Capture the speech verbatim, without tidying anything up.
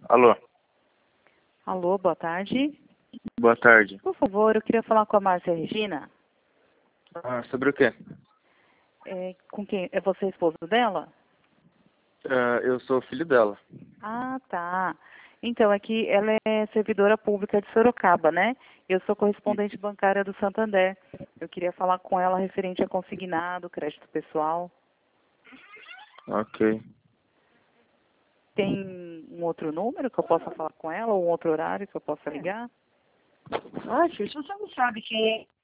Alô, Alô, boa tarde. boa tarde. Por favor, eu queria falar com a Márcia Regina. Ah, sobre o quê? É, com quem? É você esposo dela? Ah, eu sou filho dela. Ah, tá. Então, é que ela é servidora pública de Sorocaba, né? Eu sou correspondente bancária do Santander. Eu queria falar com ela referente a consignado, crédito pessoal. Ok. Tem um outro número que eu possa falar com ela ou um outro horário que eu possa ligar? Ah, filho, você não sabe quem é.